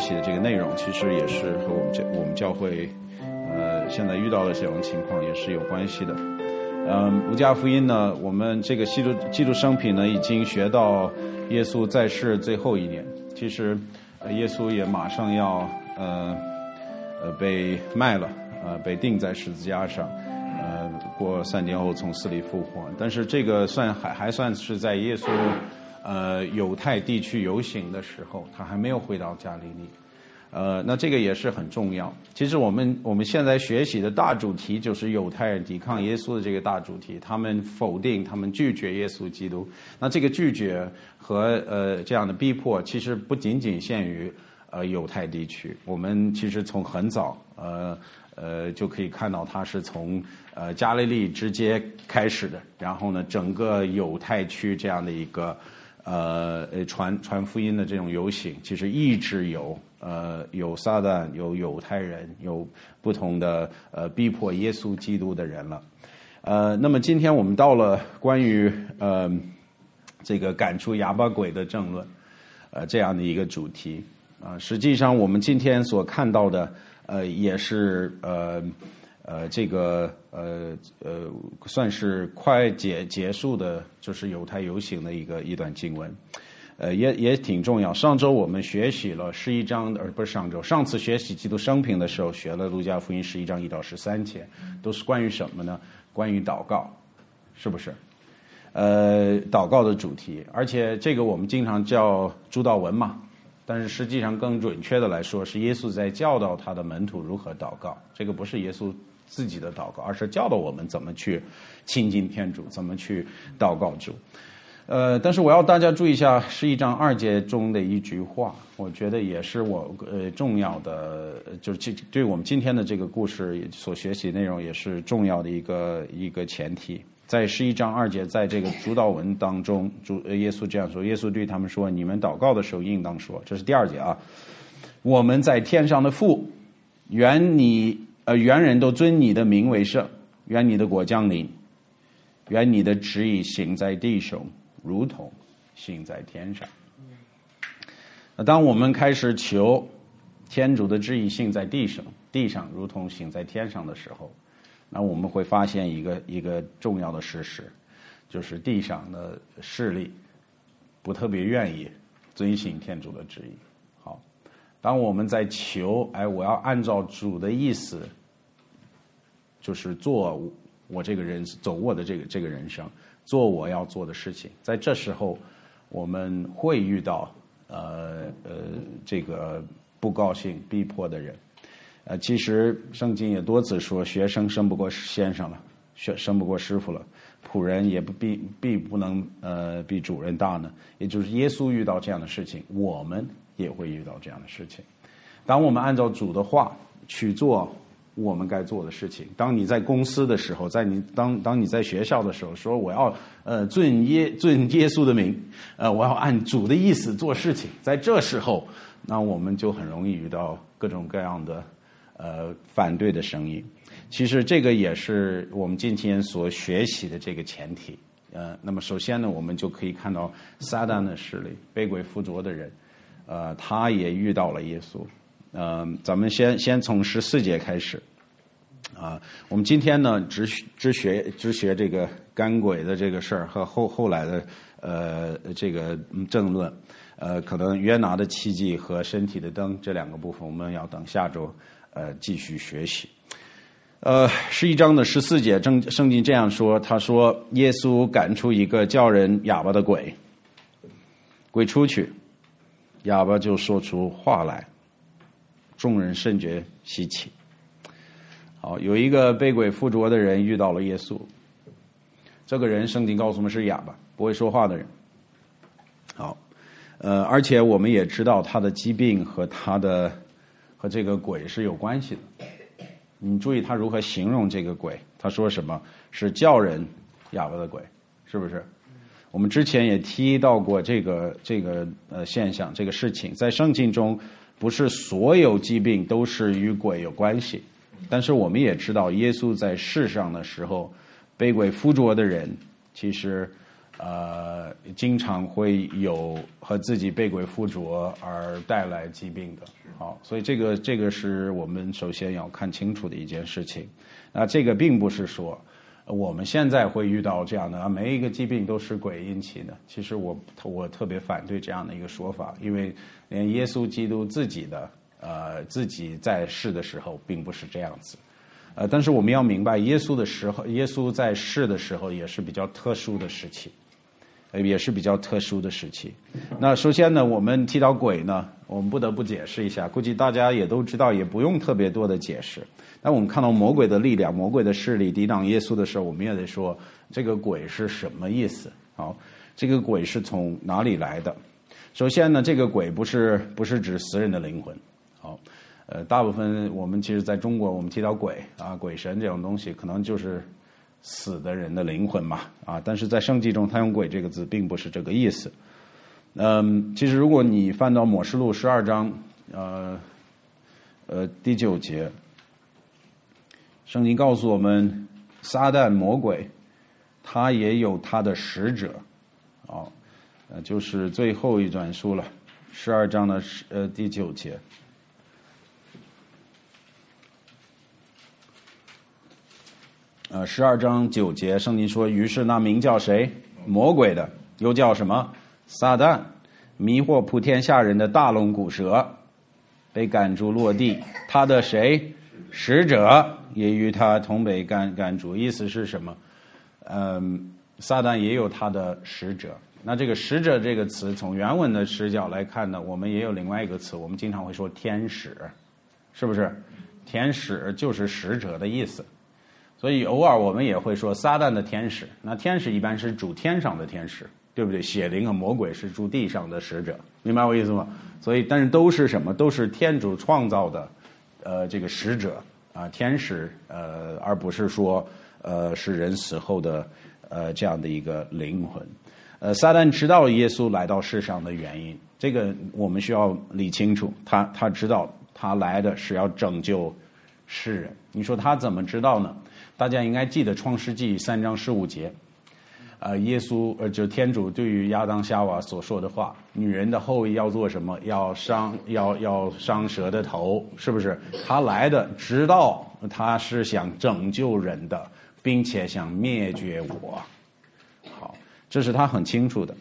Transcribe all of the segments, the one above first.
习的这个内容，其实也是和我们教会现在遇到的这种情况也是有关系的。路加福音呢，我们这个基督生平呢，已经学到耶稣在世最后一年。其实耶稣也马上要被卖了，被钉在十字架上，过3天后从死里复活。但是这个还算是在耶稣犹太地区游行的时候，他还没有回到加利利。那这个也是很重要。其实我们现在学习的大主题就是犹太人抵抗耶稣的这个大主题，他们否定，他们拒绝耶稣基督。那这个拒绝和这样的逼迫，其实不仅仅限于犹太地区。我们其实从很早就可以看到，它是从加利利直接开始的，然后呢，整个犹太区这样的一个传福音的这种游行，其实一直有撒旦，有犹太人，有不同的逼迫耶稣基督的人了。那么今天我们到了关于这个赶出哑巴鬼的争论这样的一个主题实际上我们今天所看到的也是这个算是快结束的，就是犹太游行的一段经文。也挺重要。上周我们学习了11章，不是上次学习基督生平的时候学了路加福音11章1到13节，都是关于什么呢？关于祷告，是不是？祷告的主题，而且这个我们经常叫主祷文嘛，但是实际上更准确的来说，是耶稣在教导他的门徒如何祷告。这个不是耶稣自己的祷告，而是教导我们怎么去亲近天主，怎么去祷告主。但是我要大家注意一下11章2节中的一句话，我觉得也是我重要的，就是对我们今天的这个故事所学习内容也是重要的一个前提。在11章2节，在这个主祷文当中，耶稣这样说，耶稣对他们说，你们祷告的时候应当说，这是第2节啊，我们在天上的父，愿人都尊你的名为圣，愿你的国降临，愿你的旨意行在地上如同行在天上。那当我们开始求天主的旨意行在地上如同行在天上的时候，那我们会发现一个重要的事实，就是地上的势力不特别愿意遵行天主的旨意。好，当我们在求，我要按照主的意思，就是做我这个人，走我的这个人生，做我要做的事情，在这时候我们会遇到这个不高兴逼迫的人。其实圣经也多次说，学生胜不过先生了，胜不过师傅了，仆人也不能比主人大呢。也就是耶稣遇到这样的事情，我们也会遇到这样的事情。当我们按照主的话去做我们该做的事情，当你在公司的时候，当你在学校的时候，说我要遵耶稣的名，我要按主的意思做事情，在这时候，那我们就很容易遇到各种各样的反对的声音。其实这个也是我们今天所学习的这个前提。那么首先呢，我们就可以看到撒旦的势力，被鬼附着的人，他也遇到了耶稣。咱们先从14节开始我们今天呢只学这个赶鬼的这个事儿和后来的这个争论，可能约拿的奇迹和身体的灯这两个部分我们要等下周继续学习。11章的14节圣经这样说，他说耶稣赶出一个叫人哑巴的鬼，鬼出去，哑巴就说出话来，众人甚觉稀奇。好，有一个被鬼附着的人遇到了耶稣，这个人圣经告诉我们是哑巴，不会说话的人。好，而且我们也知道他的疾病和这个鬼是有关系的。你注意他如何形容这个鬼，他说什么？是叫人哑巴的鬼，是不是？我们之前也提到过这个现象，这个事情，在圣经中不是所有疾病都是与鬼有关系，但是我们也知道耶稣在世上的时候，被鬼附着的人其实经常会有和自己被鬼附着而带来疾病的。好，所以这个是我们首先要看清楚的一件事情。那这个并不是说我们现在会遇到这样的每一个疾病都是鬼引起的。其实我特别反对这样的一个说法，因为连耶稣基督自己在世的时候并不是这样子。但是我们要明白，耶稣在世的时候也是比较特殊的时期。那首先呢，我们提到鬼呢，我们不得不解释一下，估计大家也都知道，也不用特别多的解释。当我们看到魔鬼的力量、魔鬼的势力抵挡耶稣的时候，我们也得说这个鬼是什么意思。好，这个鬼是从哪里来的？首先呢，这个鬼不是指死人的灵魂。好，大部分我们其实在中国，我们提到鬼鬼神这种东西，可能就是死的人的灵魂嘛但是在圣经中他用鬼这个字并不是这个意思。其实如果你翻到默示录12章第9节，圣经告诉我们撒旦魔鬼他也有他的使者就是最后一段书了，12章的第9节。12章9节，圣经说：“于是那名叫谁？魔鬼的，又叫什么？撒旦，迷惑普天下人的大龙骨蛇，被赶逐落地。他的谁？使者也与他同被赶逐。”意思是什么？撒旦也有他的使者。那这个使者这个词，从原文的视角来看呢，我们也有另外一个词，我们经常会说天使，是不是？天使就是使者的意思。所以偶尔我们也会说撒旦的天使，那天使一般是主天上的天使，对不对？邪灵和魔鬼是住地上的使者，明白我意思吗？所以但是都是什么？都是天主创造的这个使者天使而不是说是人死后的这样的一个灵魂。撒旦知道耶稣来到世上的原因，这个我们需要理清楚。他知道他来的是要拯救世人。你说他怎么知道呢？大家应该记得创世纪3章15节，耶稣就天主对于亚当夏娃所说的话，女人的后裔要做什么？要伤蛇的头，是不是？他来的知道他是想拯救人的，并且想灭绝我。好，这是他很清楚的，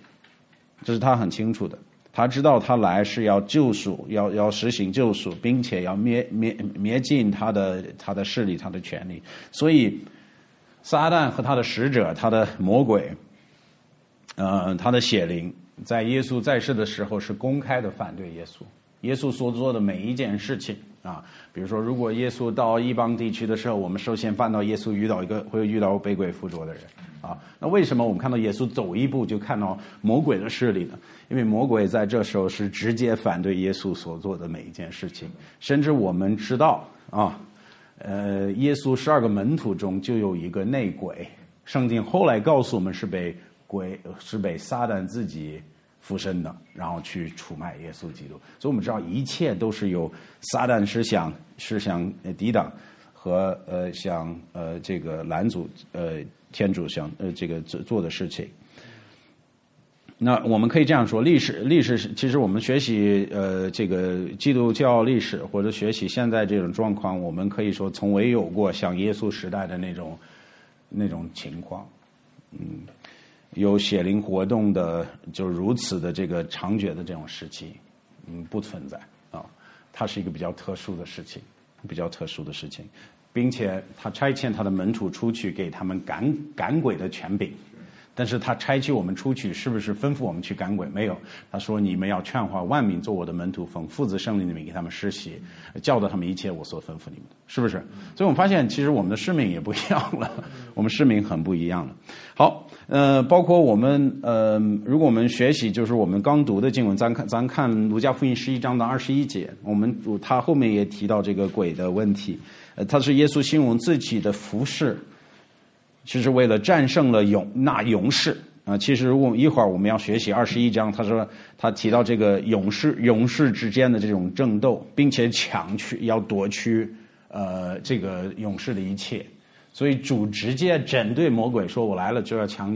他知道他来是要救赎，要实行救赎，并且要灭尽他的势力，他的权力。所以撒旦和他的使者，他的魔鬼他的邪灵，在耶稣在世的时候是公开的反对耶稣。耶稣所做的每一件事情比如说如果耶稣到异邦地区的时候，我们首先看到耶稣会遇到被鬼附着的人那为什么我们看到耶稣走一步就看到魔鬼的势力呢？因为魔鬼在这时候是直接反对耶稣所做的每一件事情。甚至我们知道耶稣12个门徒中就有一个内鬼，圣经后来告诉我们是被撒旦自己附身的，然后去出卖耶稣基督。所以我们知道一切都是由撒旦是想抵挡和想这个拦阻天主想这个做的事情。那我们可以这样说，历史其实我们学习这个基督教历史或者学习现在这种状况，我们可以说从未有过像耶稣时代的那种情况。有邪灵活动的就如此的这个猖獗的这种时期不存在它是一个比较特殊的事情，并且他差遣他的门徒出去给他们赶鬼的权柄。但是他差去我们出去，是不是吩咐我们去赶鬼？没有，他说你们要劝化万民做我的门徒，奉父子圣灵的名给他们施洗，教导他们一切我所吩咐你们的，是不是？所以我们发现其实我们的使命也不一样了，我们使命很不一样了。好，包括我们如果我们学习就是我们刚读的经文，咱看路加福音11章的21节，他后面也提到这个鬼的问题，他是耶稣形容自己的服事其实为了战胜了勇士其实一会儿我们要学习21章，他提到这个勇士之间的这种争斗，并且要夺取这个勇士的一切。所以主直接针对魔鬼说，我来了就要抢你的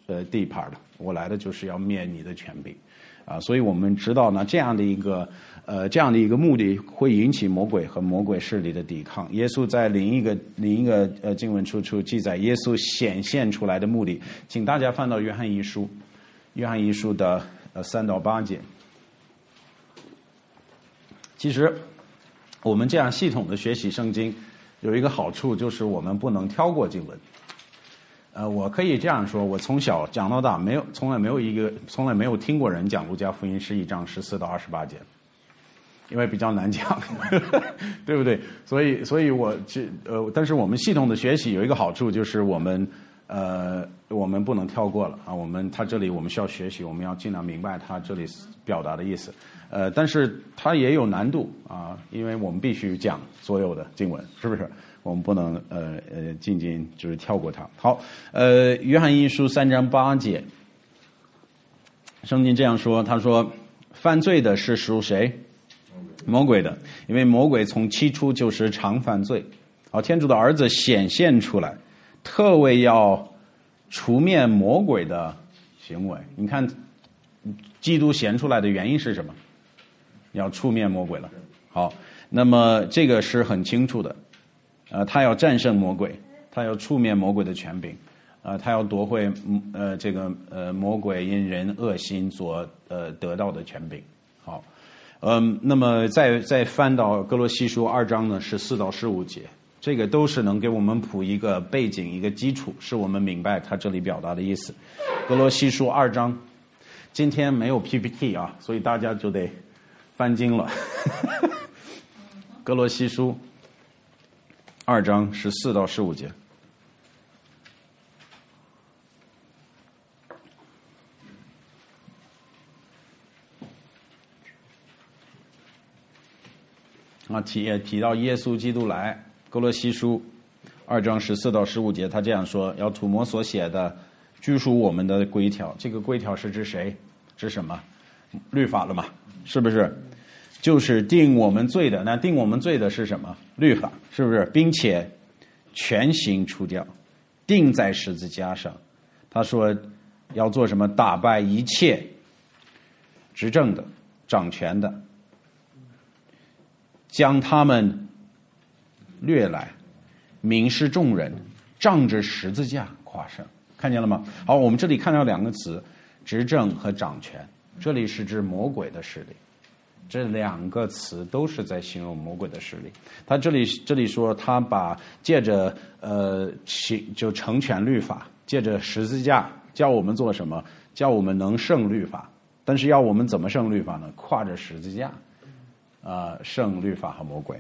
地盘的，我来的就是要灭你的权柄。所以我们知道呢，这样的一个目的会引起魔鬼和魔鬼势力的抵抗。耶稣在另一个经文处记载耶稣显现出来的目的，请大家翻到约翰一书的3到8节。其实我们这样系统的学习圣经有一个好处，就是我们不能跳过经文。我可以这样说，我从小讲到大，从来没有听过人讲路加福音11章14到28节，因为比较难讲，对不对？所以但是我们系统的学习有一个好处，就是我们不能跳过了啊。他这里我们需要学习，我们要尽量明白他这里表达的意思。但是它也有难度啊，因为我们必须讲所有的经文，是不是？我们不能仅仅就是跳过它。好，约翰一书3章8节，圣经这样说，他说犯罪的是属谁？魔鬼的，因为魔鬼从起初就是常犯罪。好，天主的儿子显现出来，特为要除灭魔鬼的行为。你看基督显出来的原因是什么？要除灭魔鬼了。好，那么这个是很清楚的。他要战胜魔鬼，他要除灭魔鬼的权柄，他要夺回魔鬼因人恶心所得到的权柄。好，那么再翻到哥罗西书2章呢14到15节，这个都是能给我们谱一个背景一个基础，使我们明白他这里表达的意思。哥罗西书2章，今天没有 PPT 啊，所以大家就得翻经了。哥罗西书2章14到15节。提到耶稣基督来，哥罗西书2章14到15节，他这样说：要涂抹所写的，拘束我们的规条。这个规条是指谁？指什么？律法了嘛？是不是？就是定我们罪的。那定我们罪的是什么？律法，是不是？并且全行除掉，钉在十字架上。他说要做什么？打败一切执政的、掌权的，将他们掠来，民视众人，仗着十字架夸胜。看见了吗？好，我们这里看到2个词，执政和掌权，这里是指魔鬼的势力。这2个词都是在形容魔鬼的势力。他这里说，他把借着就成全律法，借着十字架叫我们做什么？叫我们能胜律法。但是要我们怎么胜律法呢？跨着十字架胜律法和魔鬼。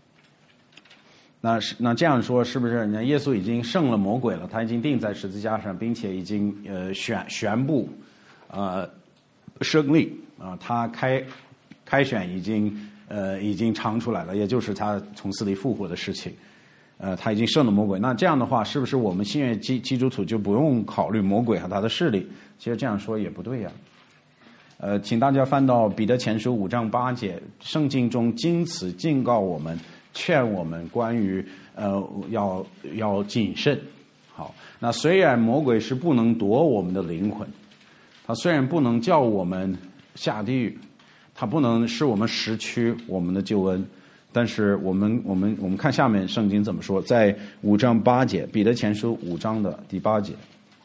那这样说是不是？那耶稣已经胜了魔鬼了，他已经钉在十字架上，并且已经宣布胜利啊，他开选已经尝出来了，也就是他从死里复活的事情，他已经胜了魔鬼。那这样的话，是不是我们新约基督徒就不用考虑魔鬼和他的势力？其实这样说也不对呀。请大家翻到彼得前书5章8节，圣经中经此警告我们，劝我们关于要谨慎。好，那虽然魔鬼是不能夺我们的灵魂，他虽然不能叫我们下地狱，它不能使我们失去我们的救恩，但是我们看下面圣经怎么说，在5章8节，彼得前书5章的第8节，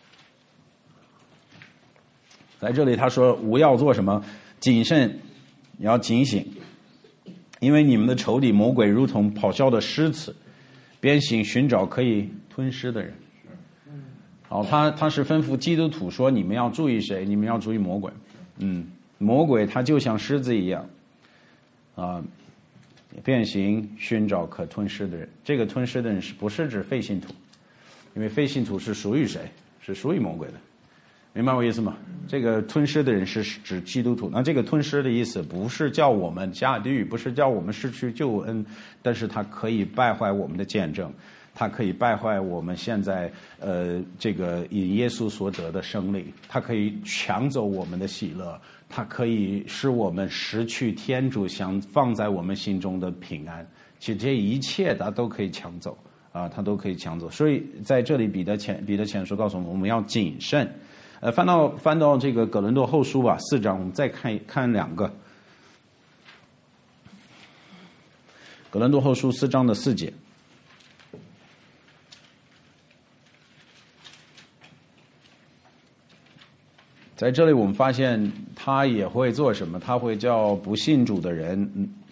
在这里他说吾要做什么？谨慎，要警醒，因为你们的仇敌魔鬼如同咆哮的狮子，边行寻找可以吞噬的人。好，他是吩咐基督徒说，你们要注意谁？你们要注意魔鬼。魔鬼他就像狮子一样，变形寻找可吞噬的人。这个吞噬的人不是指非信徒，因为非信徒是属于谁？是属于魔鬼的。明白我意思吗？这个吞噬的人是指基督徒。那这个吞噬的意思不是叫我们下地狱，不是叫我们失去救恩，但是它可以败坏我们的见证，它可以败坏我们现在这个以耶稣所得的胜利，它可以抢走我们的喜乐，它可以使我们失去天主想放在我们心中的平安。其实这一切它都可以抢走它都可以抢走。所以在这里彼得前书告诉我们要谨慎翻到这个哥林多后书吧，4章，我们再看2个。哥林多后书4章的4节。在这里我们发现他也会做什么？他会叫不信主的人，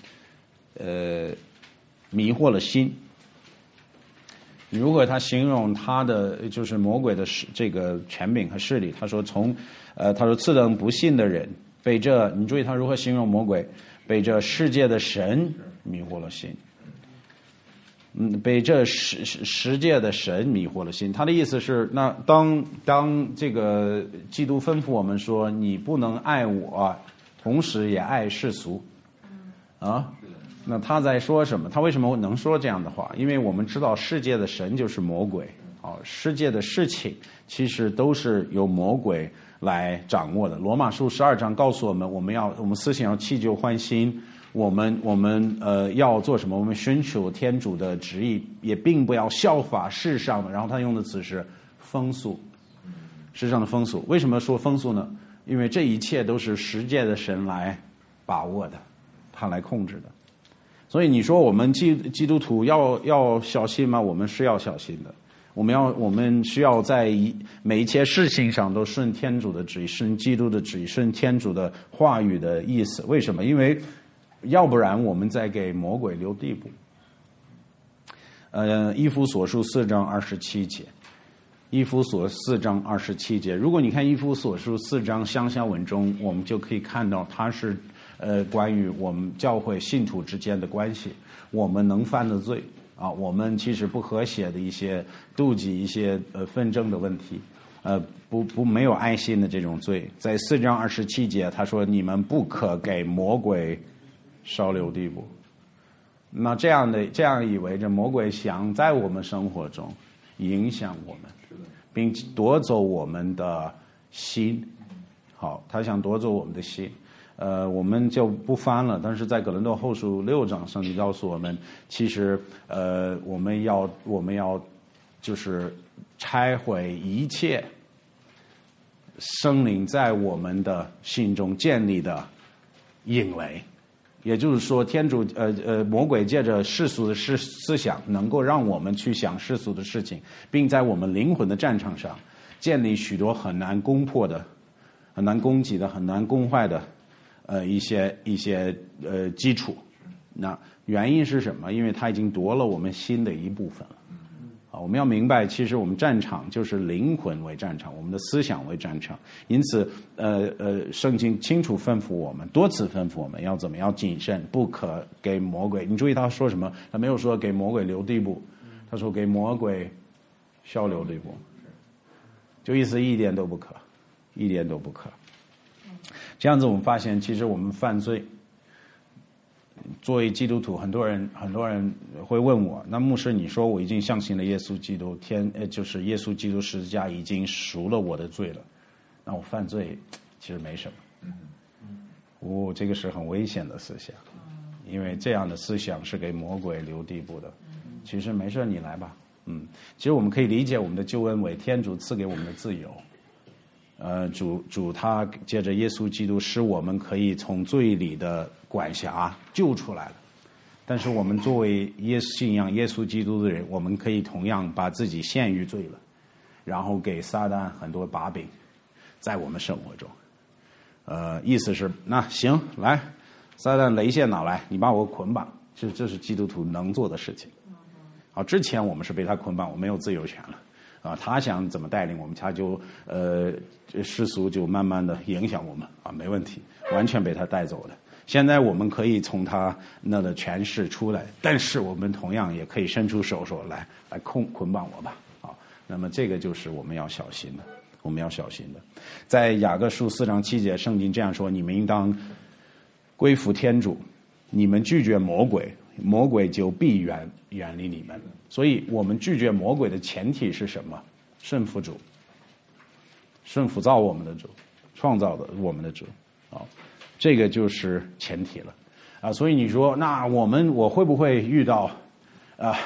迷惑了心。如果他形容他的就是魔鬼的这个权柄和势力，他说次等不信的人被这，你注意他如何形容魔鬼，被这世界的神迷惑了心。被这世界的神迷惑了心。他的意思是，那当这个基督吩咐我们说，你不能爱我，同时也爱世俗，那他在说什么？他为什么能说这样的话？因为我们知道世界的神就是魔鬼，世界的事情其实都是由魔鬼来掌握的。罗马书12章告诉我们，我们思想要弃旧换新。我们要做什么？我们寻求天主的旨意，也并不要效法世上的。然后他用的词是风俗，世上的风俗。为什么说风俗呢？因为这一切都是世界的神来把握的，他来控制的。所以你说我们基督徒要小心吗？我们是要小心的。我们需要在每一切事情上都顺天主的旨意，顺基督的旨意，顺天主的话语的意思。为什么？因为要不然我们再给魔鬼留地步。以弗所书4章27节，以弗所4章27节。如果你看以弗所书4章上下文中，我们就可以看到它是关于我们教会信徒之间的关系，我们能犯的罪我们其实不和谐的一些妒忌、一些纷争的问题，没有爱心的这种罪，在4章27节他说，你们不可给魔鬼稍留地步。那这样意味着魔鬼想在我们生活中影响我们，并夺走我们的心。好，他想夺走我们的心。我们就不翻了，但是在哥林多后书6章，圣经告诉我们，其实我们要就是拆毁一切圣灵在我们的心中建立的引雷。也就是说，魔鬼借着世俗的思想，能够让我们去想世俗的事情，并在我们灵魂的战场上建立许多很难攻破的、很难攻击的、很难攻坏的一些基础。那原因是什么？因为他已经夺了我们心的一部分了。我们要明白，其实我们战场就是灵魂为战场，我们的思想为战场。因此，圣经清楚吩咐我们，多次吩咐我们要怎么样谨慎，不可给魔鬼。你注意他说什么？他没有说给魔鬼留地步，他说给魔鬼稍留地步，就意思一点都不可，一点都不可。这样子，我们发现，其实我们犯罪。作为基督徒，很多人会问我，那牧师，你说我已经相信了耶稣基督，就是耶稣基督十字架已经赎了我的罪了，那我犯罪其实没什么。这个是很危险的思想，因为这样的思想是给魔鬼留地步的。其实没事，你来吧。其实我们可以理解我们的救恩为天主赐给我们的自由。主他借着耶稣基督使我们可以从罪里的管辖救出来了，但是我们作为信仰耶稣基督的人，我们可以同样把自己陷于罪了，然后给撒旦很多把柄在我们生活中。意思是，那行，来，撒旦雷线拿来，你把我捆绑，这是基督徒能做的事情。之前我们是被他捆绑，我没有自由权了。他想怎么带领我们，他就世俗就慢慢的影响我们没问题，完全被他带走的。现在我们可以从他那的权势出来，但是我们同样也可以伸出手说来捆绑我吧。那么这个就是我们要小心的，我们要小心的。在雅各书4章7节，圣经这样说：你们应当归服天主，你们拒绝魔鬼，魔鬼就必远离你们。所以我们拒绝魔鬼的前提是什么？顺服主，顺服造我们的主，创造的我们的主这个就是前提了所以你说，那我会不会遇到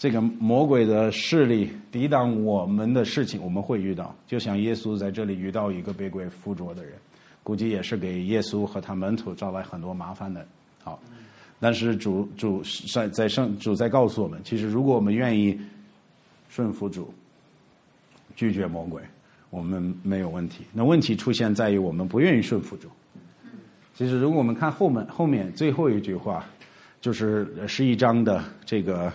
这个魔鬼的势力抵挡我们的事情，我们会遇到。就像耶稣在这里遇到一个被鬼附着的人，估计也是给耶稣和他门徒招来很多麻烦的。好，但是主在告诉我们，其实如果我们愿意顺服主，拒绝魔鬼，我们没有问题。那问题出现在于我们不愿意顺服主。其实如果我们看后面最后一句话，就是11章的这个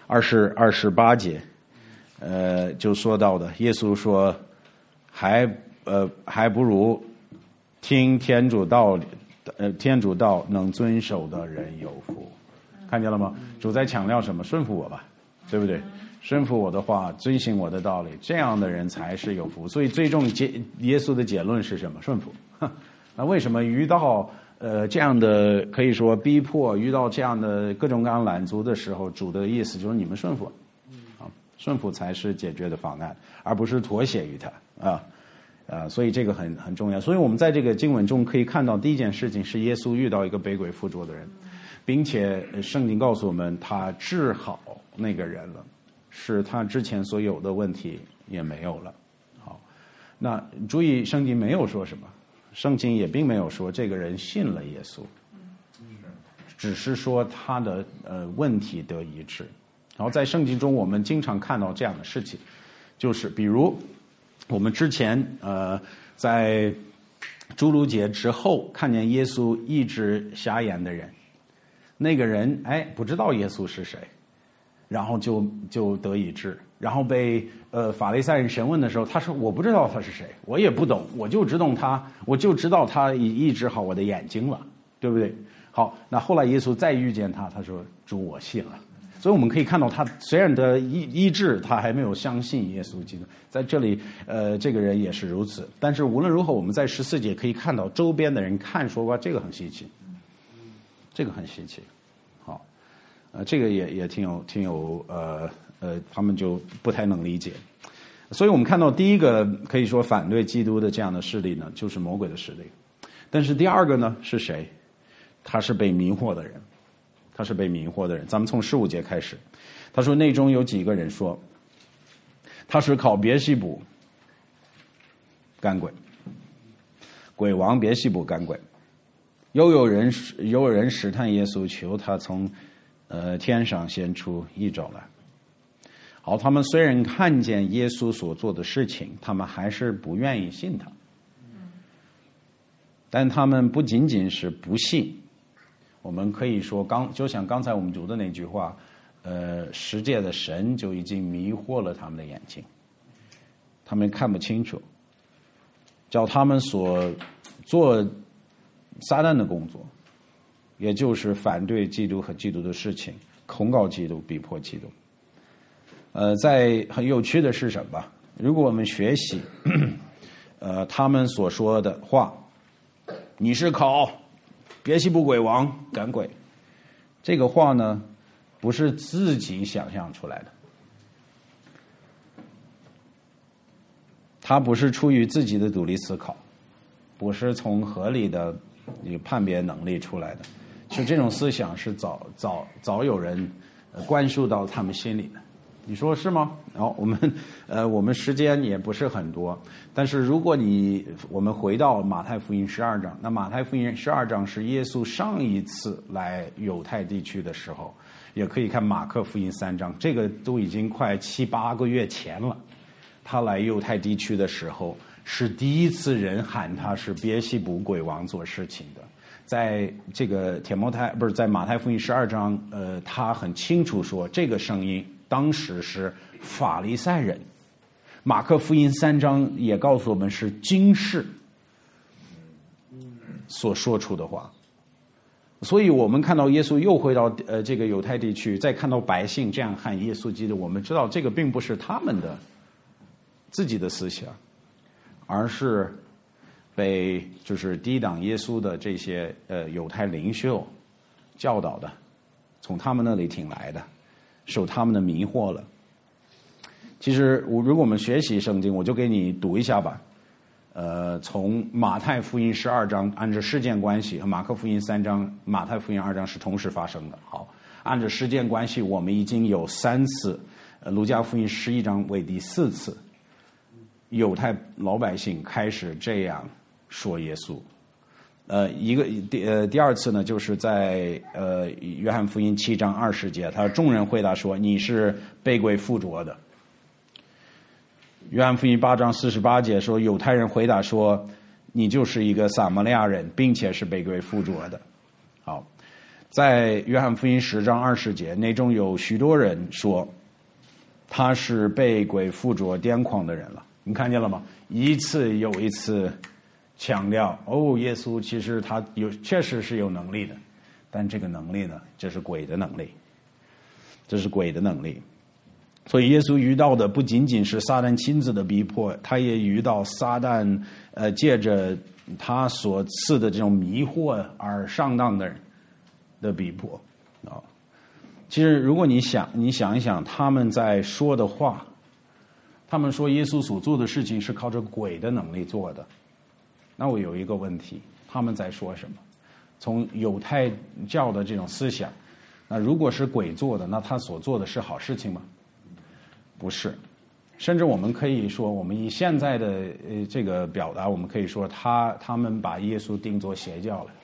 28节，就说到的，耶稣说，还不如听天主道能遵守的人有福。看见了吗？主在强调什么？顺服我吧，对不对？顺服我的话，遵行我的道理，这样的人才是有福。所以最终耶稣的结论是什么？顺服。那为什么遇到这样的可以说逼迫，遇到这样的各种各样拦阻的时候，主的意思就是你们顺服，顺服才是解决的方案，而不是妥协于他所以这个很重要。所以我们在这个经文中可以看到，第一件事情是耶稣遇到一个被鬼附着的人，并且圣经告诉我们他治好那个人了，使他之前所有的问题也没有了。好，那注意圣经没有说什么，圣经也并没有说这个人信了耶稣，只是说他的问题得医治。然后在圣经中我们经常看到这样的事情，就是比如我们之前在诸卢节之后看见耶稣医治瞎眼的人，那个人不知道耶稣是谁，然后就得医治，然后被法利赛人审问的时候，他说我不知道他是谁，我也不懂，我就知道他医治好我的眼睛了，对不对？好，那后来耶稣再遇见他，他说主我信了。所以我们可以看到他虽然的医治，他还没有相信耶稣基督。在这里这个人也是如此。但是无论如何，我们在14节可以看到周边的人看说哇，这个很稀奇，这个很稀奇。好，这个也挺有他们就不太能理解。所以我们看到第一个可以说反对基督的这样的势力呢，就是魔鬼的势力。但是第二个呢是谁？他是被迷惑的人。他是被迷惑的人。咱们从15节开始，他说内中有几个人说他是靠别西卜赶鬼，鬼王别西卜赶鬼。又有人试探耶稣，求他从天上显出异兆来。好，他们虽然看见耶稣所做的事情，他们还是不愿意信他。但他们不仅仅是不信，我们可以说就像刚才我们读的那句话，世界的神就已经迷惑了他们的眼睛，他们看不清楚，叫他们所做撒旦的工作，也就是反对基督和基督的事情，控告基督，逼迫基督。在很有趣的是什么？如果我们学习他们所说的话，你是靠别西卜鬼王赶鬼，这个话呢不是自己想象出来的，他不是出于自己的独立思考，不是从合理的判别能力出来的，就这种思想是早有人灌输到他们心里的。你说是吗？好，我们时间也不是很多，但是如果我们回到马太福音12章，那马太福音12章是耶稣上一次来犹太地区的时候，也可以看马可福音3章，这个都已经快7、8个月前了。他来犹太地区的时候，是第一次人喊他是别西卜鬼王做事情的。在这个在马太福音12章，他很清楚说这个声音当时是法利赛人。马可福音3章也告诉我们是经士所说出的话。所以我们看到耶稣又回到这个犹太地区，再看到百姓这样喊耶稣基督，我们知道这个并不是他们的自己的思想，而是被就是抵挡耶稣的这些犹太领袖教导的，从他们那里听来的，受他们的迷惑了。其实如果我们学习圣经，我就给你读一下吧。从马太福音12章按照事件关系和马可福音3章、马太福音2章是同时发生的。好， 按照时间关系，我们已经有3次，路加福音11章为第4次，犹太老百姓开始这样说耶稣。第二次呢，就是在约翰福音7章20节，他众人回答说：“你是被鬼附着的。”约翰福音8章48节说，犹太人回答说：“你就是一个撒玛利亚人，并且是被鬼附着的。”好，在约翰福音10章20节，那中有许多人说他是被鬼附着癫狂的人了。你看见了吗？一次又一次强调，耶稣其实他确实是有能力的，但这个能力呢，这是鬼的能力，这是鬼的能力。所以耶稣遇到的不仅仅是撒旦亲自的逼迫，他也遇到撒旦借着他所赐的这种迷惑而上当的人的逼迫啊。其实如果你想一想他们在说的话，他们说耶稣所做的事情是靠着鬼的能力做的，那我有一个问题，他们在说什么？从犹太教的这种思想，那如果是鬼做的，那他所做的是好事情吗？不是。甚至我们可以说，我们以现在的这个表达，我们可以说他们把耶稣定作邪教了。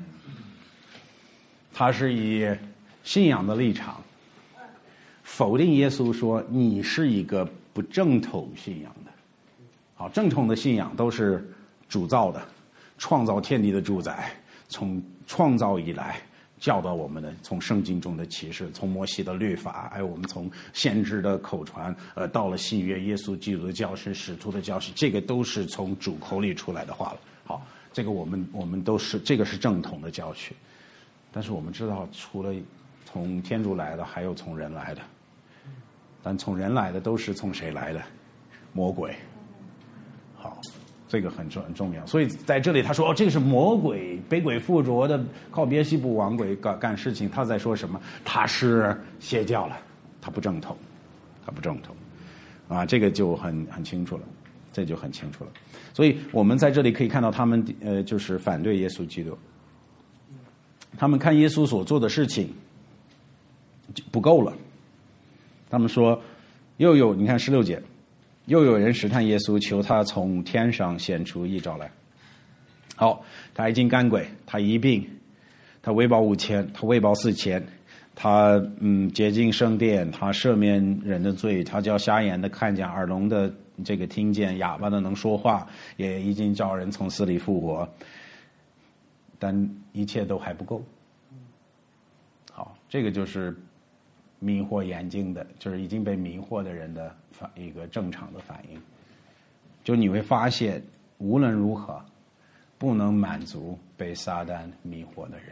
他是以信仰的立场否定耶稣，说你是一个不正统信仰的。好，正统的信仰都是主造的，创造天地的主宰，从创造以来教导我们的，从圣经中的启示，从摩西的律法，还有我们从先知的口传，到了新约耶稣基督的教训，使徒的教训，这个都是从主口里出来的话了。好，这个我们都是，这个是正统的教训。但是我们知道，除了从天主来的，还有从人来的，但从人来的都是从谁来的？魔鬼。好，这个很重要。所以在这里他说，这个是魔鬼被鬼附着的，靠别西卜王鬼干事情。他在说什么？他是邪教了，他不正统，他不正统啊，这个就很清楚了，这就很清楚了。所以我们在这里可以看到他们就是反对耶稣基督，他们看耶稣所做的事情不够了。他们说你看16节，又有人试探耶稣，求他从天上显出异兆来。好，他已经赶鬼，他医病，他喂饱5000，他喂饱4000，他洁净圣殿，他赦免人的罪，他叫瞎眼的看见，耳聋的这个听见，哑巴的能说话，也已经叫人从死里复活，但一切都还不够。好，这个就是迷惑眼睛的，就是已经被迷惑的人的一个正常的反应。就你会发现，无论如何不能满足被撒旦迷惑的人，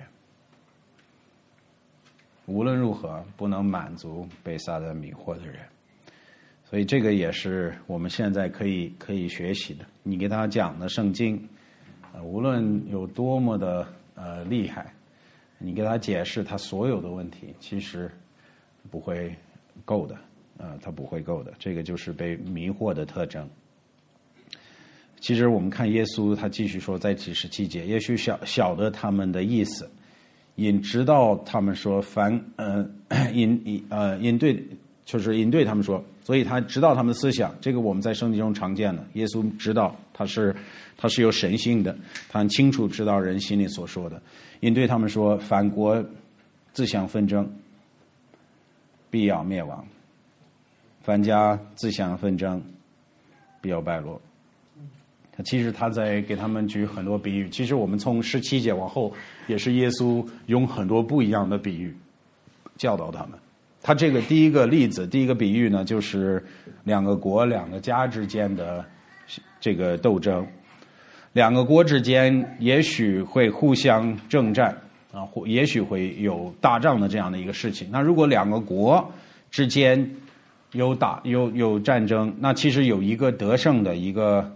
无论如何不能满足被撒旦迷惑的人。所以这个也是我们现在可以学习的。你给他讲的圣经，无论有多么的厉害，你给他解释他所有的问题，其实不会够的，他不会够的。这个就是被迷惑的特征。其实我们看耶稣，他继续说，在第17节，也许晓得他们的意思，因知道他们说因对他们说，所以他知道他们的思想。这个我们在圣经中常见的，耶稣知道他是有神性的，他很清楚知道人心里所说的。因对他们说，凡国自相纷争，必要灭亡；凡家自相纷争，必要败落。其实他在给他们举很多比喻。其实我们从17节往后，也是耶稣用很多不一样的比喻教导他们。他这个第一个例子，第一个比喻呢，就是两个国两个家之间的这个斗争。两个国之间也许会互相征战啊，也许会有打仗的这样的一个事情。那如果两个国之间有战争，那其实有一个得胜的，一个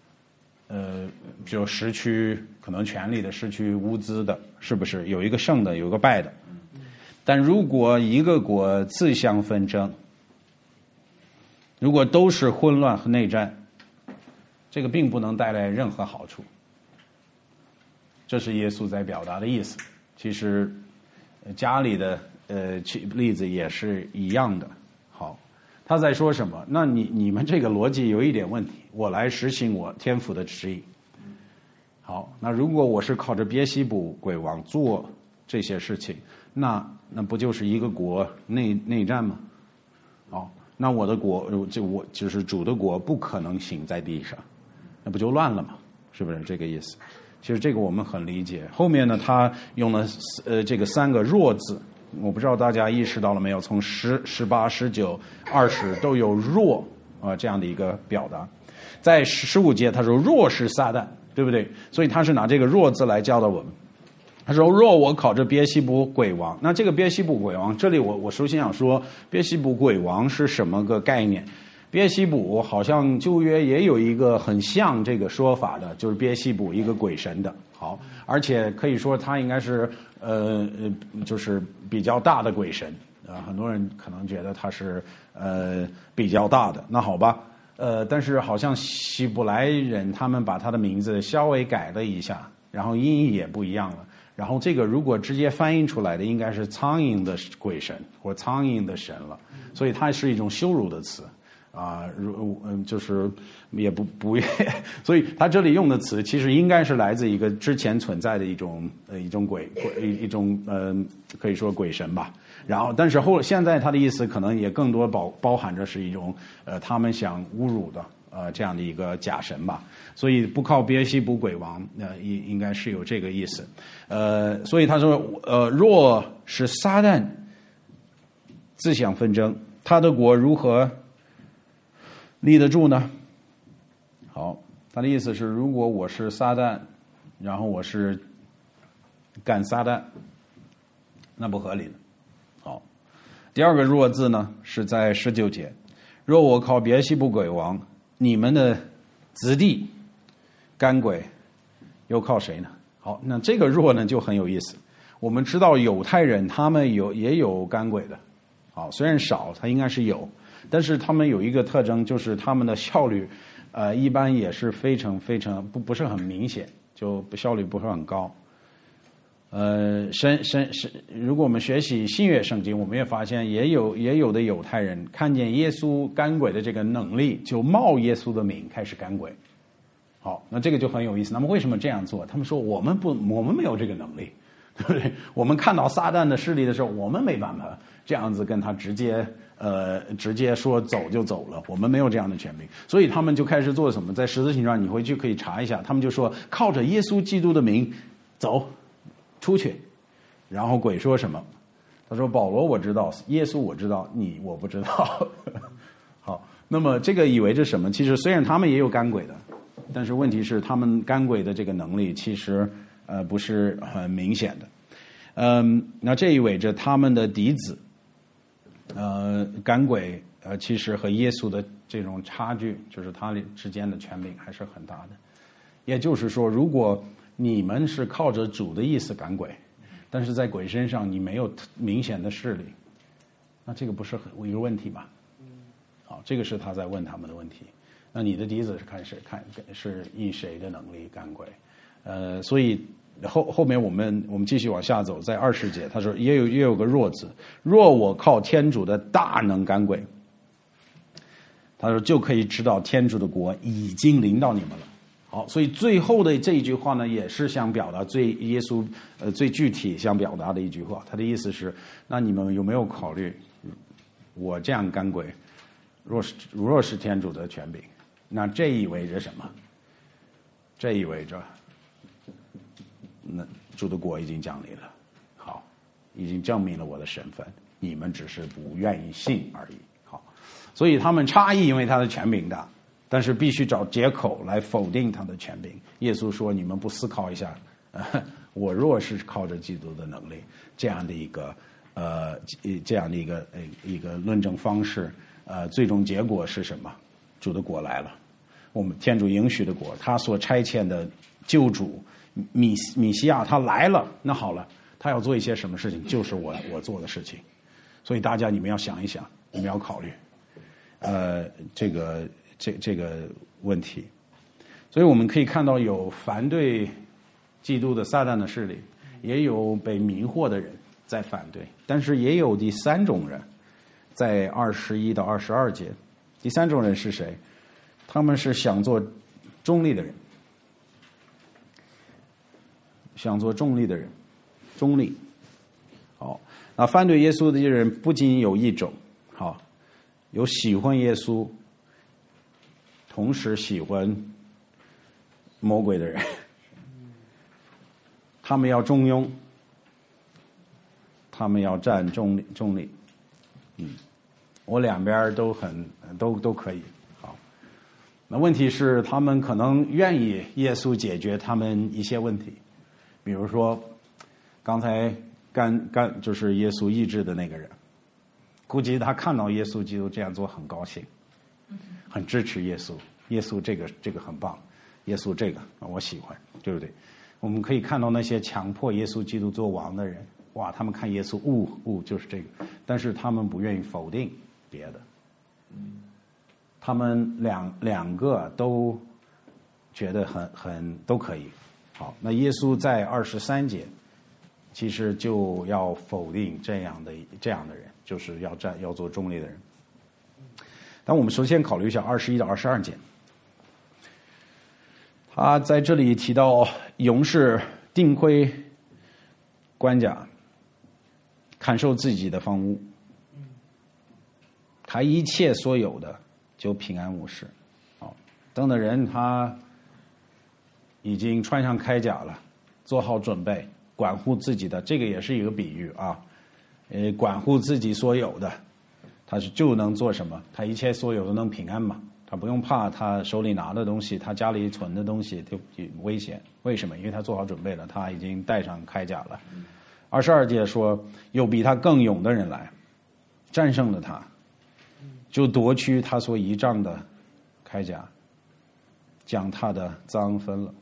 就失去可能权力的，失去物资的，是不是？有一个胜的，有一个败的。但如果一个国自相纷争，如果都是混乱和内战，这个并不能带来任何好处。这是耶稣在表达的意思。其实家里的例子也是一样的。好，他在说什么？那你们这个逻辑有一点问题，我来实行我天父的旨意。好，那如果我是靠着别西卜鬼王做这些事情，那不就是一个国内战吗？好，那我的国我就是主的国不可能行在地上，那不就乱了吗？是不是这个意思？其实这个我们很理解。后面呢，他用了这个3个弱字，我不知道大家意识到了没有？从10、18、19、20都有弱这样的一个表达。在15节他说弱是撒旦，对不对？所以他是拿这个弱字来教导我们。他说若我考着别西卜鬼王，那这个别西卜鬼王，这里我首先想说别西卜鬼王是什么个概念？别西卜好像旧约也有一个很像这个说法的，就是别西卜一个鬼神的。好，而且可以说他应该是就是比较大的鬼神很多人可能觉得他是比较大的。那好吧，但是好像希伯来人他们把他的名字稍微改了一下，然后音译也不一样了。然后这个如果直接翻译出来的应该是苍蝇的鬼神或苍蝇的神了，所以它是一种羞辱的词就是也不所以他这里用的词其实应该是来自一个之前存在的一种可以说鬼神吧。然后但是现在他的意思可能也更多包含着是一种他们想侮辱的这样的一个假神吧。所以不靠别西卜鬼王应该是有这个意思。所以他说若是撒旦自相纷争，他的国如何立得住呢？好，他的意思是如果我是撒旦，然后我是干撒旦，那不合理的。好，第二个弱字呢是在19节，若我靠别西卜鬼王，你们的子弟干鬼又靠谁呢？好，那这个弱呢就很有意思。我们知道犹太人他们也有干鬼的，好，虽然少，他应该是有，但是他们有一个特征，就是他们的效率一般也是非常不是很明显，就效率不是很高。如果我们学习新约圣经，我们也发现也有的犹太人看见耶稣干鬼的这个能力，就冒耶稣的名开始干鬼。好，那这个就很有意思。那么为什么这样做？他们说我们没有这个能力，对不对？我们看到撒旦的势力的时候，我们没办法这样子跟他直接说走就走了，我们没有这样的权柄。所以他们就开始做什么？在十字形上你回去可以查一下，他们就说靠着耶稣基督的名走出去。然后鬼说什么？他说保罗我知道，耶稣我知道，你我不知道。好，那么这个意味着什么？其实虽然他们也有干鬼的，但是问题是他们干鬼的这个能力其实不是很明显的。那这意味着他们的嫡子干鬼其实和耶稣的这种差距，就是他们之间的权柄还是很大的。也就是说，如果你们是靠着主的意思干鬼，但是在鬼身上你没有明显的势力，那这个不是一个问题吗？好，这个是他在问他们的问题。那你的嫡子是以谁的能力干鬼？所以后面我们继续往下走，在20节他说也有个弱字，若我靠天主的大能干鬼，他说就可以知道天主的国已经临到你们了。好，所以最后的这一句话呢，也是想表达耶稣最具体想表达的一句话。他的意思是，那你们有没有考虑，我这样干鬼，若是天主的权柄，那这意味着什么？这意味着那主的国已经降临了，好，已经证明了我的身份，你们只是不愿意信而已。好，所以他们差异，因为他的权柄大，但是必须找借口来否定他的权柄。耶稣说：“你们不思考一下，我若是靠着基督的能力，这样的一个论证方式，最终结果是什么？主的国来了，我们天主应许的国，他所差遣的救主米西亚他来了。那好了，他要做一些什么事情？就是我做的事情。所以大家你们要想一想，你们要考虑，这个问题。所以我们可以看到有反对基督的撒旦的势力，也有被迷惑的人在反对，但是也有第三种人，在21到22节。第三种人是谁？他们是想做中立的人，想做中立的人，中立。好，那反对耶稣的人不仅有一种，好，有喜欢耶稣，同时喜欢魔鬼的人，他们要中庸，他们要站中立。我两边都可以。好，那问题是他们可能愿意耶稣解决他们一些问题，比如说刚才就是耶稣医治的那个人，估计他看到耶稣基督这样做很高兴，很支持耶稣。耶稣这个很棒，耶稣这个我喜欢，对不对？我们可以看到那些强迫耶稣基督做王的人，哇，他们看耶稣，就是这个，但是他们不愿意否定别的，他们两个都觉得很都可以。好，那耶稣在23节其实就要否定这样的人，就是要做中立的人。但我们首先考虑一下21到22节，他在这里提到勇士定亏官家，看守自己的房屋，他一切所有的就平安无事。等的人他已经穿上铠甲了，做好准备，管护自己的，这个也是一个比喻啊，管护自己所有的，他就能做什么？他一切所有都能平安嘛，他不用怕他手里拿的东西，他家里存的东西就危险。为什么？因为他做好准备了，他已经带上铠甲了。22节说，有比他更勇的人来，战胜了他，就夺去他所倚仗的铠甲，将他的赃分了。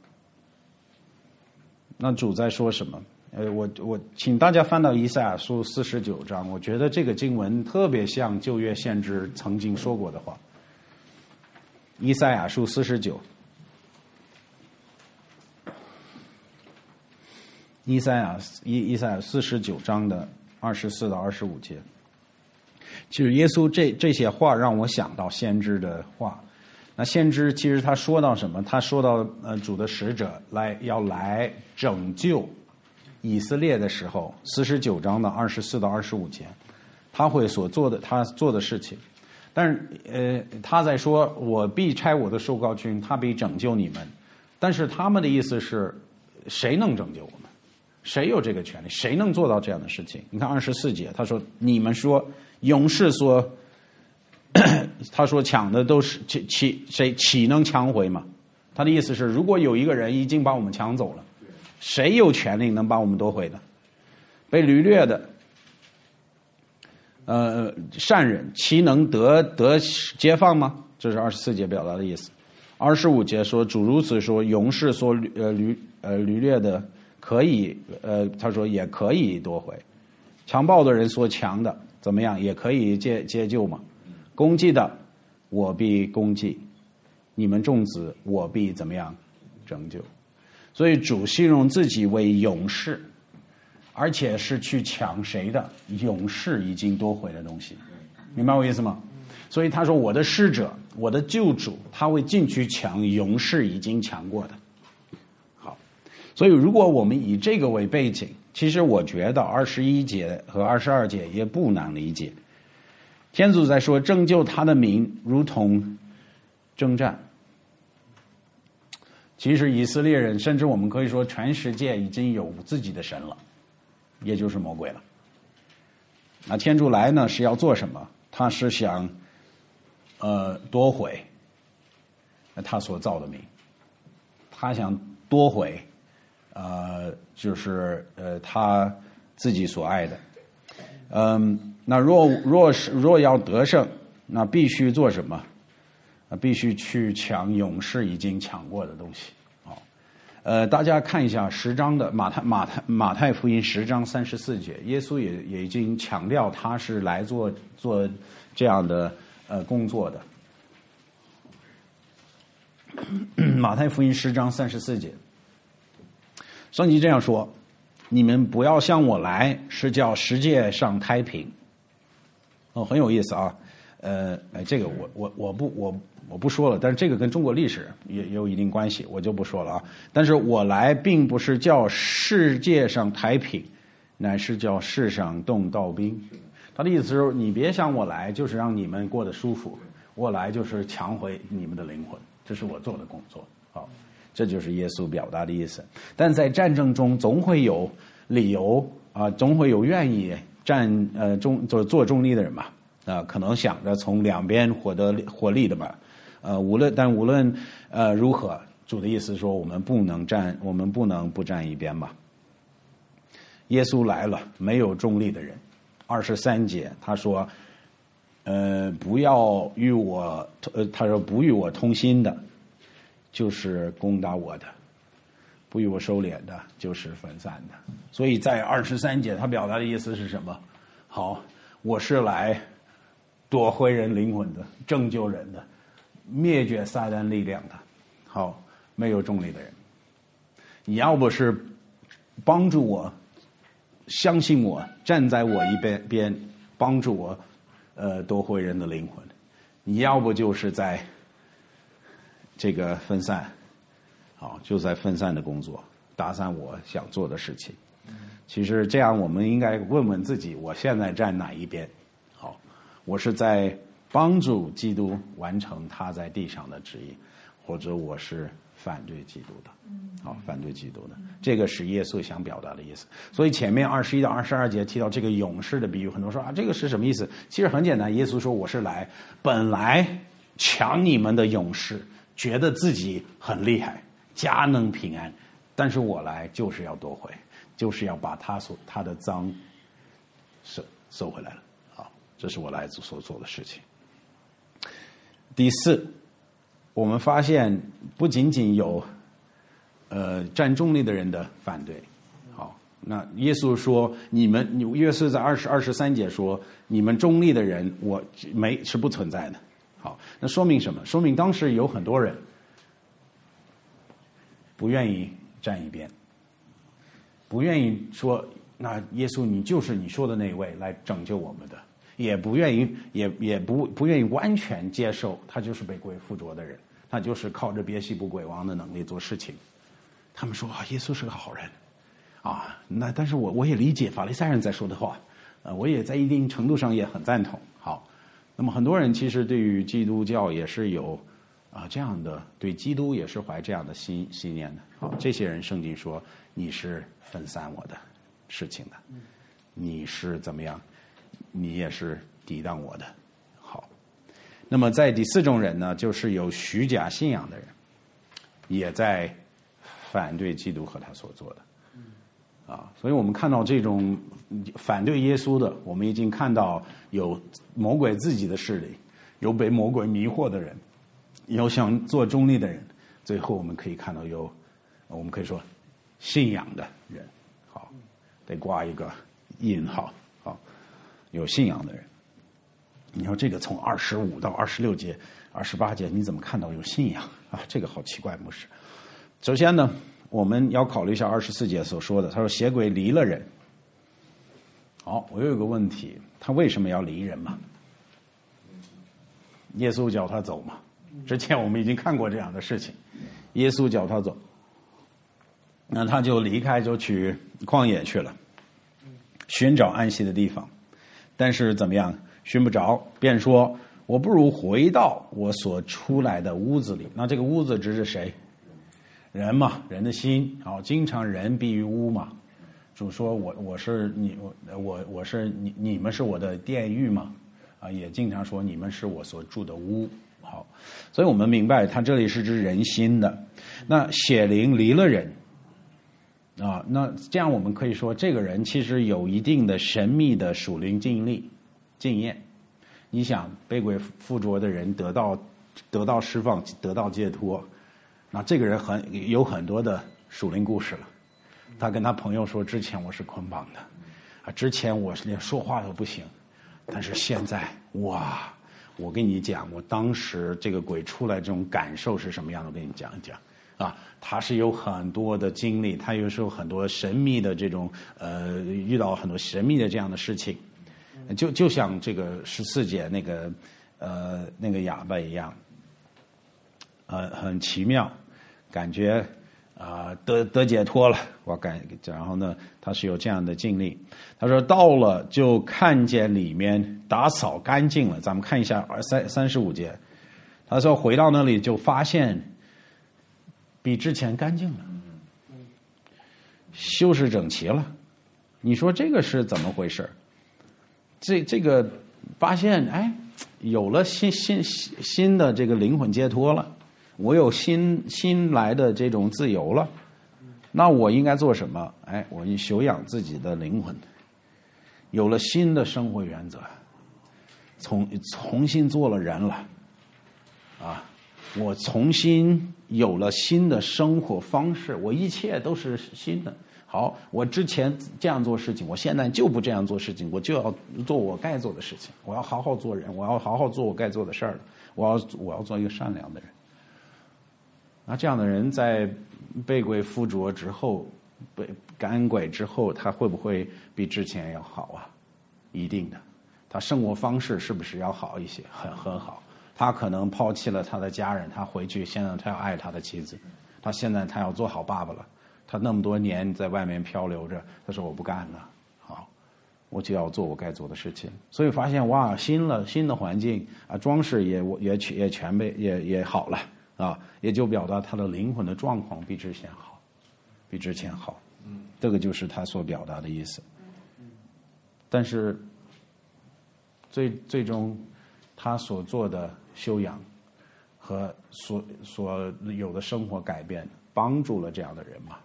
那主在说什么？我请大家翻到以赛亚书49章，我觉得这个经文特别像旧约先知曾经说过的话。以赛亚书49，以赛亚49章的24到25节，其实耶稣这些话让我想到先知的话。那先知其实他说到什么？他说到主的使者要来拯救以色列的时候，49章的24到25节，他做的事情。但是他在说我必差我的受膏军，他必拯救你们。但是他们的意思是，谁能拯救我们？谁有这个权利？谁能做到这样的事情？你看24节，他说你们说勇士说他说抢的都是谁岂能抢回嘛？他的意思是，如果有一个人已经把我们抢走了，谁有权利能把我们夺回的？被掳掠的善人岂能得解放吗？这是24节表达的意思。25节说，主如此说，勇士所掳掠的可以他说也可以夺回，强暴的人所强的怎么样也可以解救嘛。攻击的我必攻击，你们众子我必怎么样拯救。所以主形容自己为勇士，而且是去抢谁的？勇士已经夺回的东西，明白我意思吗？所以他说我的使者，我的救主，他会进去抢勇士已经抢过的。好，所以如果我们以这个为背景，其实我觉得21节和22节也不难理解。天主在说拯救他的民如同征战。其实以色列人，甚至我们可以说全世界已经有自己的神了，也就是魔鬼了。那天主来呢是要做什么？他是想夺回他所造的民，他想夺回就是他自己所爱的。那若要得胜，那必须做什么？必须去抢勇士已经抢过的东西。好，大家看一下10章的马太福音10章34节，耶稣也已经强调他是来做这样的工作的。马太福音10章34节，圣经这样说： 你们不要向我来，是叫世界上太平。很有意思啊。这个我不说了，但是这个跟中国历史也有一定关系，我就不说了啊。但是我来并不是叫世界上太平，乃是叫世上动刀兵。他的意思是，你别向我来，就是让你们过得舒服；我来就是抢回你们的灵魂，这是我做的工作。好，这就是耶稣表达的意思。但在战争中，总会有理由啊，总会有愿意就是做中立的人嘛。可能想着从两边获利的吧。无论如何，主的意思说我们不能不站一边吧。耶稣来了，没有中立的人。23节他说，不要与我，他说不与我同心的，就是攻打我的；不与我收敛的，就是分散的。所以在23节他表达的意思是什么？好，我是来夺回人灵魂的，拯救人的，灭绝撒旦力量的。好，没有中立的人，你要不是帮助我，相信我，站在我一边帮助我夺回人的灵魂，你要不就是在这个分散，好，就在分散的工作，打散我想做的事情。其实这样我们应该问问自己，我现在站哪一边？好，我是在帮助基督完成他在地上的旨意，或者我是反对基督的。好，反对基督的，这个是耶稣想表达的意思。所以前面21到22节提到这个勇士的比喻，很多人说这个是什么意思？其实很简单，耶稣说我是来本来抢你们的勇士，觉得自己很厉害，家能平安，但是我来就是要夺回，就是要把他的赃收回来了。好，这是我来所做的事情。第四，我们发现不仅仅有站中立的人的反对。好，那耶稣说耶稣在23节说你们中立的人是不存在的。好，那说明什么？说明当时有很多人不愿意站一边，不愿意说那耶稣你就是你说的那位来拯救我们的，也不愿意也不愿意完全接受他就是被鬼附着的人，他就是靠着别西卜鬼王的能力做事情。他们说耶稣是个好人啊，那但是我也理解法利赛人在说的话，我也在一定程度上也很赞同。好，那么很多人其实对于基督教也是有这样的，对基督也是怀这样的信念的。好，这些人圣经说你是分散我的事情的，你是怎么样，你也是抵挡我的。好，那么在第四种人呢，就是有虚假信仰的人，也在反对基督和他所做的。所以我们看到这种反对耶稣的，我们已经看到有魔鬼自己的势力，有被魔鬼迷惑的人，有想做中立的人，最后我们可以看到我们可以说信仰的人。好，得挂一个引号。好，有信仰的人。你说这个从25到26节、28节，你怎么看到有信仰这个好奇怪，不是？首先呢，我们要考虑一下24节所说的，他说邪鬼离了人。好，我有一个问题，他为什么要离人嘛？耶稣叫他走嘛？之前我们已经看过这样的事情，耶稣叫他走，那他就离开，就去旷野去了，寻找安息的地方。但是怎么样，寻不着，便说我不如回到我所出来的屋子里。那这个屋子指是谁？人嘛，人的心。经常人必于屋嘛。主说我是你，我是你们是我的殿狱嘛。也经常说你们是我所住的屋。好，所以我们明白他这里是指人心的。那血灵离了人那这样我们可以说这个人其实有一定的神秘的属灵经验。你想被鬼附着的人得到释放，得到解脱，那这个人有很多的属灵故事了。他跟他朋友说，之前我是捆绑的之前我连说话都不行，但是现在哇，我跟你讲，我当时这个鬼出来这种感受是什么样的，我跟你讲一讲啊，他是有很多的经历，他有时候很多神秘的这种遇到很多神秘的这样的事情，就像这个14节那个哑巴一样，很奇妙，感觉得解脱了，然后呢，他是有这样的经历。他说到了就看见里面打扫干净了，咱们看一下35节，他说回到那里就发现比之前干净了，修饰整齐了。你说这个是怎么回事？这个发现，哎，有了新的这个灵魂解脱了，我有新来的这种自由了，那我应该做什么？哎，我修养自己的灵魂，有了新的生活原则，重新做了人了，啊，我重新有了新的生活方式，我一切都是新的。好，我之前这样做事情，我现在就不这样做事情，我就要做我该做的事情，我要好好做人，我要好好做我该做的事儿，我要做一个善良的人。那这样的人在被鬼附着之后，被赶鬼之后，他会不会比之前要好啊？一定的。他生活方式是不是要好一些？很好。他可能抛弃了他的家人，他回去现在他要爱他的妻子，他现在他要做好爸爸了。他那么多年在外面漂流着，他说我不干了，好，我就要做我该做的事情。所以发现哇，新的环境啊，装饰也全被也好了啊，也就表达他的灵魂的状况比之前好，这个就是他所表达的意思。但是最终他所做的修养和所有的生活改变，帮助了这样的人吗？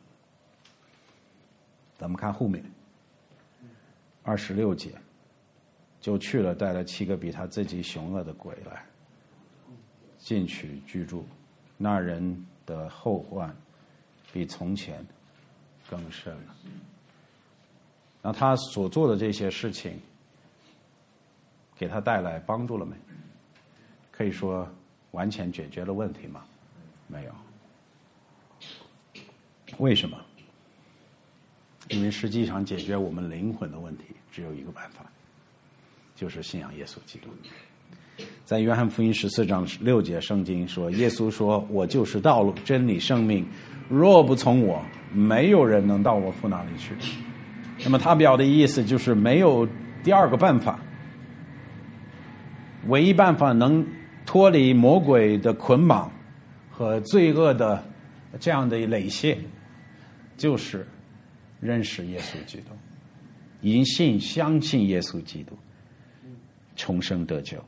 咱们看后面26节，就去了，带了7个比他自己凶恶的鬼来，进去居住。那人的后患比从前更甚了。那他所做的这些事情，给他带来帮助了没？可以说完全解决了问题吗？没有。为什么？因为实际上解决我们灵魂的问题只有一个办法，就是信仰耶稣基督。在约翰福音14章6节，圣经说，耶稣说，我就是道路真理生命，若不从我，没有人能到我父那里去。那么他表的意思就是没有第二个办法，唯一办法能脱离魔鬼的捆绑和罪恶的这样的累赘，就是认识耶稣基督，因信相信耶稣基督，重生得救。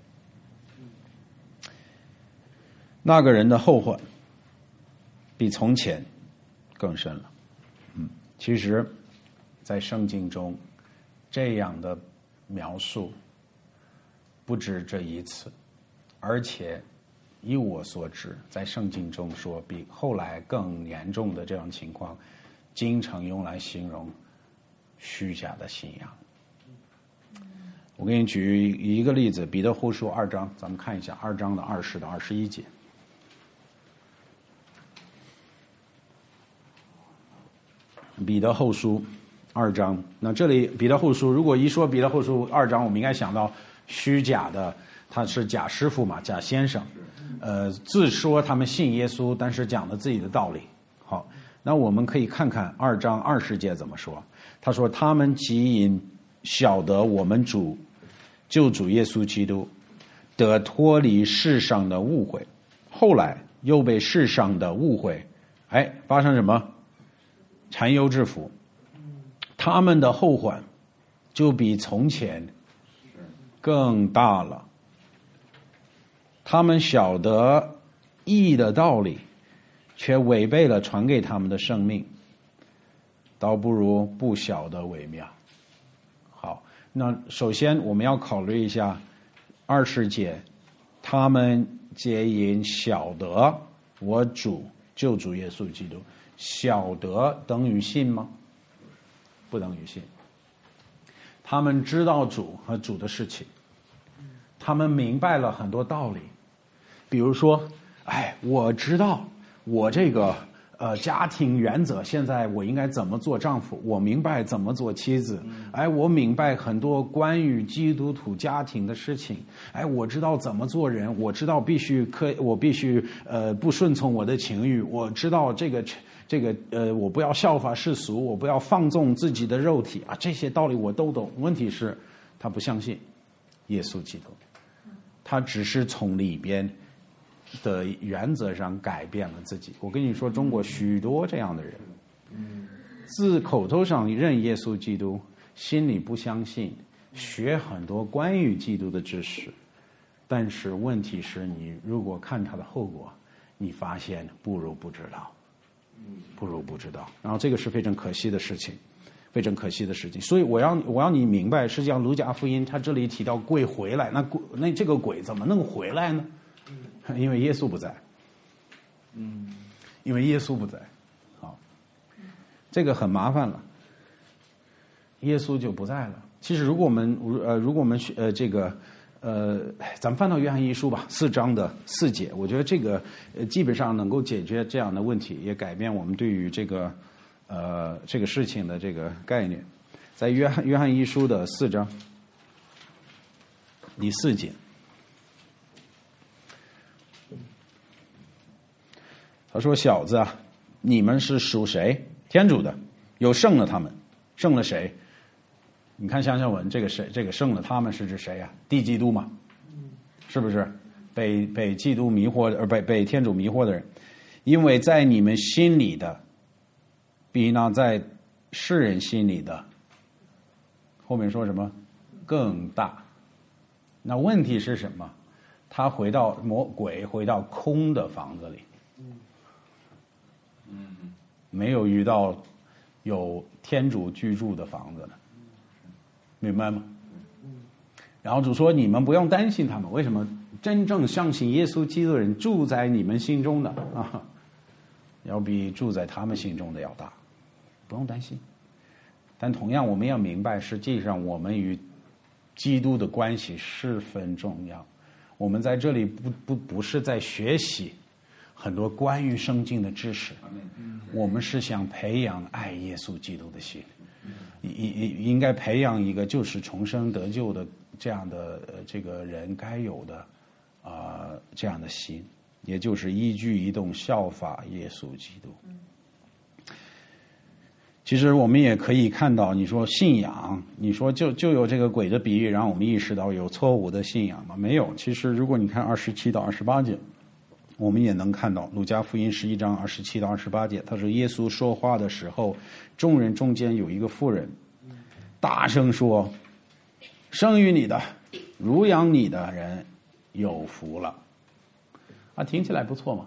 那个人的后患比从前更深了。其实在圣经中这样的描述不止这一次，而且以我所知，在圣经中说比后来更严重的这种情况，经常用来形容虚假的信仰。我给你举一个例子，彼得后书2章，咱们看一下2章的20到21节。彼得后书2章，那这里彼得后书，如果一说彼得后书2章，我们应该想到虚假的，他是假师傅嘛，假先生，自说他们信耶稣，但是讲了自己的道理。好，那我们可以看看2章20节怎么说。他说，他们既因晓得我们救主耶稣基督得脱离世上的误会，后来又被世上的误会发生什么缠忧制服，他们的后患就比从前更大了。他们晓得义的道理，却违背了传给他们的生命，倒不如不晓得为妙。好，那首先我们要考虑一下20节，他们皆因晓得我救主耶稣基督。晓得等于信吗？不等于信。他们知道主和主的事情，他们明白了很多道理，比如说，我知道我这个家庭原则，现在我应该怎么做丈夫？我明白怎么做妻子。哎，我明白很多关于基督徒家庭的事情。哎，我知道怎么做人，我知道我必须不顺从我的情欲。我知道这个我不要效法世俗，我不要放纵自己的肉体啊，这些道理我都懂。问题是，他不相信耶稣基督，他只是从里边的原则上改变了自己。我跟你说，中国许多这样的人，自口头上认耶稣基督，心里不相信，学很多关于基督的知识，但是问题是你如果看他的后果，你发现不如不知道，不如不知道。然后这个是非常可惜的事情，非常可惜的事情。所以我要你明白，实际上路加福音他这里提到鬼回来，那这个鬼怎么能回来呢？因为耶稣不在，因为耶稣不在，好，这个很麻烦了，耶稣就不在了。其实如果我们咱们翻到约翰一书吧，4章的4节，我觉得这个基本上能够解决这样的问题，也改变我们对于这个事情的这个概念。在约翰一书的4章第4节。他说：“小子啊，你们是属谁？天主的，又胜了他们，胜了谁？你看想想文，这个胜了他们是指谁啊？敌基督嘛，是不是？被基督迷惑，被天主迷惑的人，因为在你们心里的，比那在世人心里的，后面说什么更大？那问题是什么？他魔鬼回到空的房子里。”没有遇到有天主居住的房子呢，明白吗？然后主说：“你们不用担心他们，为什么？真正相信耶稣基督的人住在你们心中的啊，要比住在他们心中的要大，不用担心。但同样，我们要明白，实际上我们与基督的关系十分重要。我们在这里不是在学习很多关于圣经的知识，我们是想培养爱耶稣基督的心，应该培养一个就是重生得救的这样的这个人该有的这样的心，也就是一举一动效法耶稣基督。其实我们也可以看到，你说信仰，你说就有这个鬼的比喻，让我们意识到有错误的信仰吗？没有。其实如果你看27到28节，我们也能看到路加福音11章27到28节，他说耶稣说话的时候，众人中间有一个妇人大声说：生育你的乳养你的人有福了。听起来不错嘛。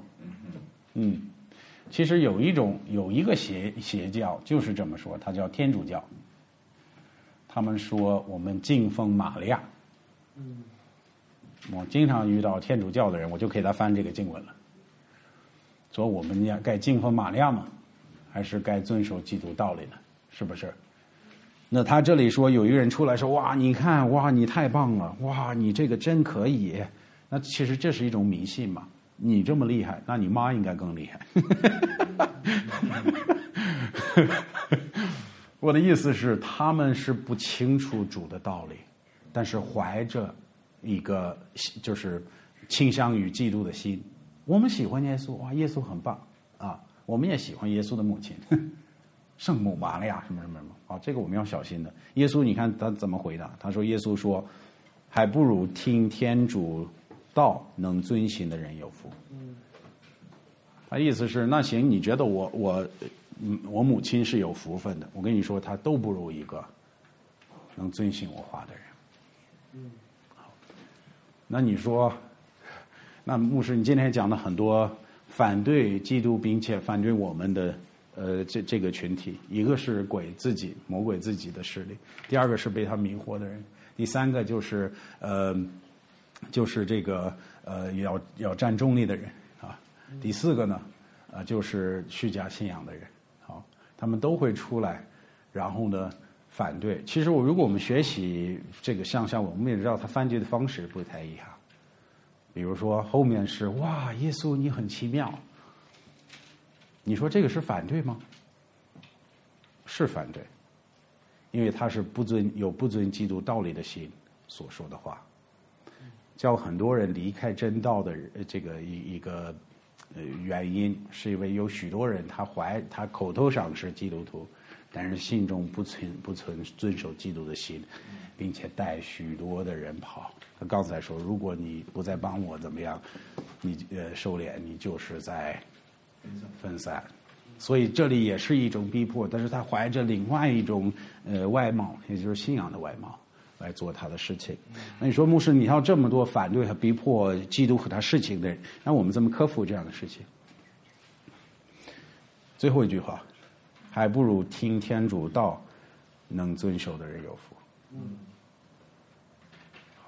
其实有一个邪教就是这么说，它叫天主教。他们说我们敬奉玛利亚。我经常遇到天主教的人，我就给他翻这个经文了，说我们该敬奉玛利亚吗？还是该遵守基督道理呢？是不是？那他这里说有一个人出来说：哇，你看，哇，你太棒了，哇，你这个真可以。那其实这是一种迷信嘛。你这么厉害，那你妈应该更厉害。我的意思是，他们是不清楚主的道理，但是怀着一个就是倾向于基督的心。我们喜欢耶稣，哇，耶稣很棒啊！我们也喜欢耶稣的母亲，圣母玛利亚什么什么什么。这个我们要小心的。耶稣，你看他怎么回答？他说：耶稣说，还不如听天主道，能遵行的人有福。他意思是，那行，你觉得我母亲是有福分的，我跟你说，他都不如一个能遵行我话的人。好，那你说，那牧师，你今天讲了很多反对基督并且反对我们的这个群体，一个是魔鬼自己的势力，第二个是被他迷惑的人，第三个就是这个要站中立的人啊，第四个呢就是虚假信仰的人。好，他们都会出来，然后呢反对。其实如果我们学习这个向下文，我们也知道他反对的方式不太一样。比如说后面是哇，耶稣你很奇妙， 你说这个是反对吗？是反对，因为他是不尊基督道理的心所说的话，叫很多人离开真道的这个一个原因，是因为有许多人他口头上是基督徒，但是心中不遵守基督的心，并且带许多的人跑。他刚才说，如果你不再帮我怎么样，你收敛，你就是在分散。所以这里也是一种逼迫，但是他怀着另外一种外貌，也就是信仰的外貌来做他的事情。那你说牧师，你要这么多反对和逼迫基督和他事情的人，那我们怎么克服这样的事情？最后一句话，还不如听天主道，能遵守的人有福。好，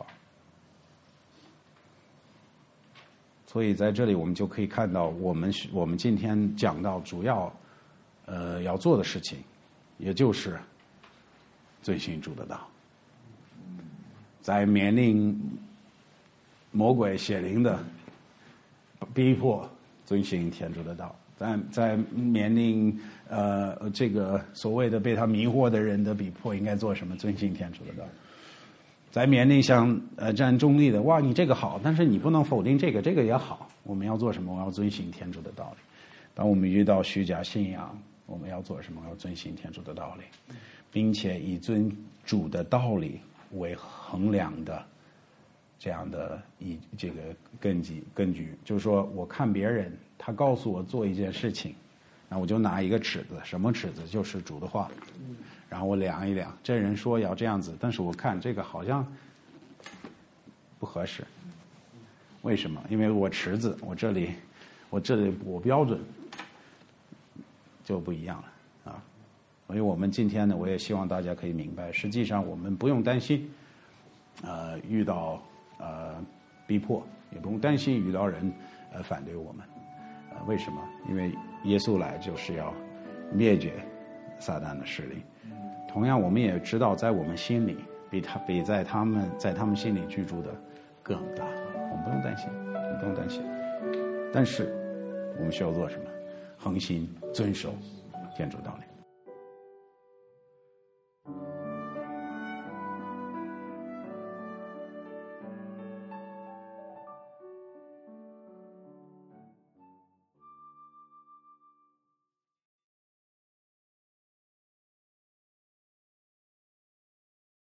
所以在这里我们就可以看到，我们今天讲到主要要做的事情，也就是遵循主的道，在面临魔鬼邪灵的逼迫，遵循天主的道。在面临这个所谓的被他迷惑的人的逼迫，应该做什么？遵循天主的道。在面临像站中立的，哇，你这个好，但是你不能否定这个也好。我们要做什么？我要遵循天主的道理。当我们遇到虚假信仰，我们要做什么？要遵循天主的道理，并且以遵主的道理为衡量的这样的这个根据，就是说，我看别人他告诉我做一件事情，那我就拿一个尺子，什么尺子？就是主的话，然后我量一量，这人说要这样子，但是我看这个好像不合适，为什么？因为我尺子，我这里我标准就不一样了啊。所以我们今天呢，我也希望大家可以明白，实际上我们不用担心遇到逼迫，也不用担心遇到人反对我们。为什么？因为耶稣来就是要灭绝撒旦的势力。同样，我们也知道，在我们心里比在他们心里居住的更大。我们不用担心，不用担心。但是我们需要做什么？恒心遵守天主道理。